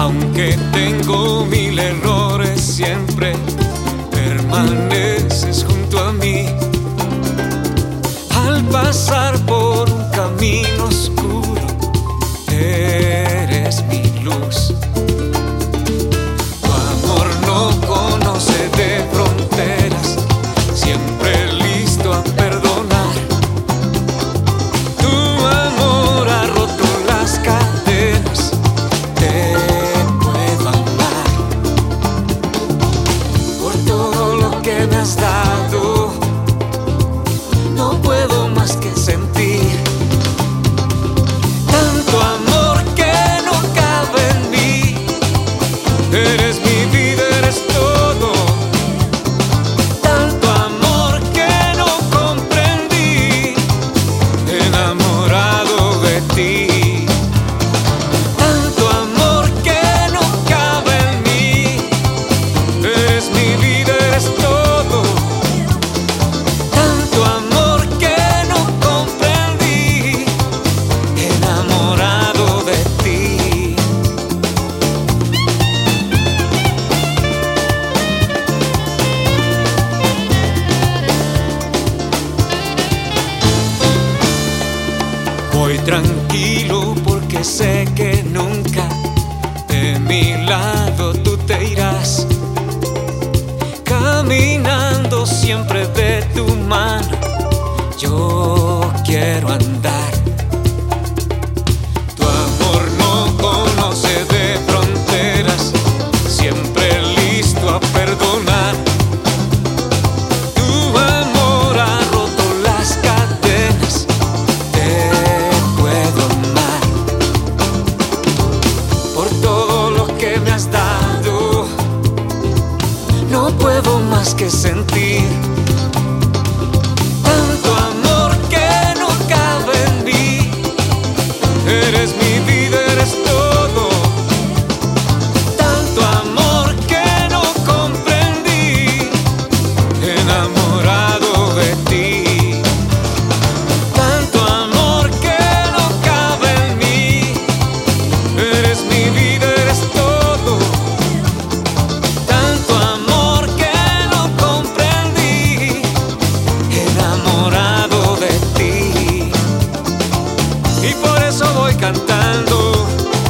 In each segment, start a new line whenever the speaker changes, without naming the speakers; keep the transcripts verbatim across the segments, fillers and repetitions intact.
Aunque tengo mil errores, siempre permaneces junto a mí. Al pasar por un camino oscuro, eres mi luz. Tu amor no conoce de fronteras, siempre listo a perdonar. Tu amor ha roto las cadenas, te puedo amar. Por todo lo que me has dado, no puedo más que sentir tanto amor que no cabe en mí. Eres mi vida, eres todo. Tanto amor que no comprendí, enamorado de ti. Tanto amor que no cabe en mí. Eres mi vida, eres todo. Tanto amor que no comprendí, enamorado de ti. Voy tranquilo porque sé que nunca de mi lado tú te irás. Caminando siempre de tu mano, yo quiero andar. Tu amor no conoce de fronteras, siempre listo a perdonar. Tu amor ha roto las cadenas, te puedo amar. Por todo lo que me has dado, no puedo más que sentir tanto amor que no cabe en mí. Eres mi vida, eres todo. Tanto amor que no comprendí, enamorado de ti. Tanto amor que no cabe en mí. Eres mi vida, eres todo. Tanto amor que no comprendí, enamorado de ti. Y por eso voy cantando,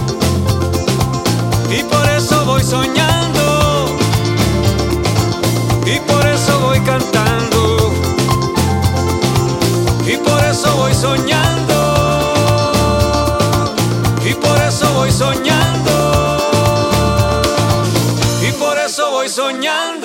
y por eso voy soñando, y por eso voy cantando, y por eso voy soñando, y por eso voy soñando, y por eso voy soñando.